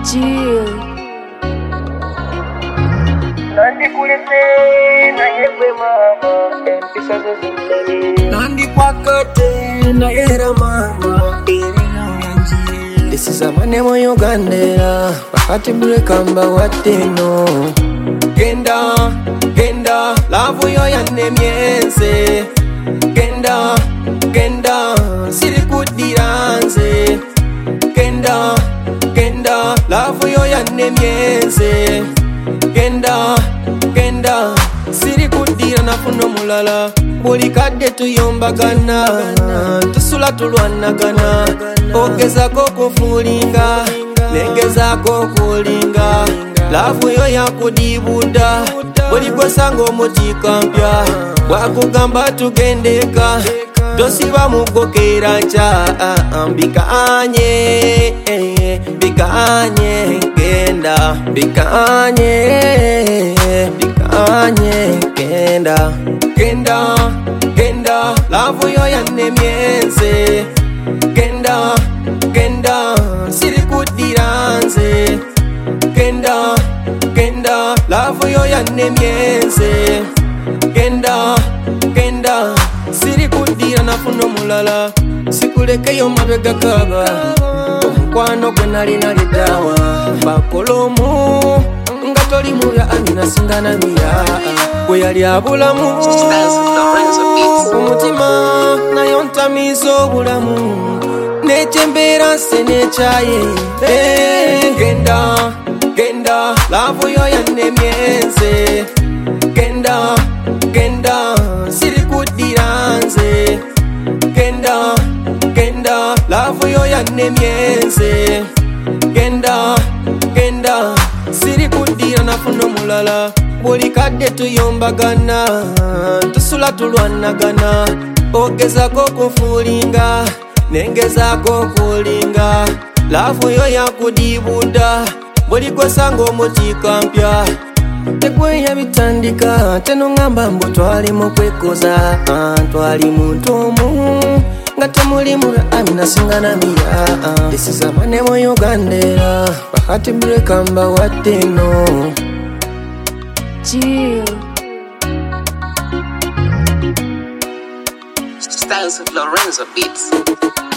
Jill. Nandi kulese na yewe mama empisa zozimlele Nandi kwakate na yera mama irina yanji. This is a manemo yogandera wakati bure kamba wateno. Genda lavu yo yane miense. Genda siri kudiranze. Genda lavu yo yane miense. Genda siri kudira nafuno mulala. Buli kadde tuyombagana tusula tulwanagana. Ogezako kufulinga negezako kulinga. Lavu yo yakudibuda buli gwesanga omutikampya. Wakugamba tugendeka tosiba mugokera nca. Bikanye genda Genda lavu yo yane miense. Genda siri kudiranze. Genda lavu yo yane miense. Genda siri kudira nafuno mulala. Sikulekeyo mabega kaba omukwano gwe nali dawa. Bakolomu nga toli mubya Amina singana miya. Gwe yali abulamu umutima nayo ntamiza obulamu. Nekyembeera nse nekyaye. Genda lavu yo yane miense. Genda siri kudiranze. Genda lavu yo yane miense. Genda siri kudira nafuno mulala. Buli kadde tuyombagana tusula tulwanagana. Ogezako kufulinga nengezako kulinga. Lavu yo yakudibuda buli gwesanga omutikampya. Tegweya bitandika teno ngamba mbu twali mu kwekoza. Twali muntu omu nga temuli mu Amina singana miya. This is a manemo yogandera wakati bure kamba wateno. Jill. Styles of Lorenzo Beats.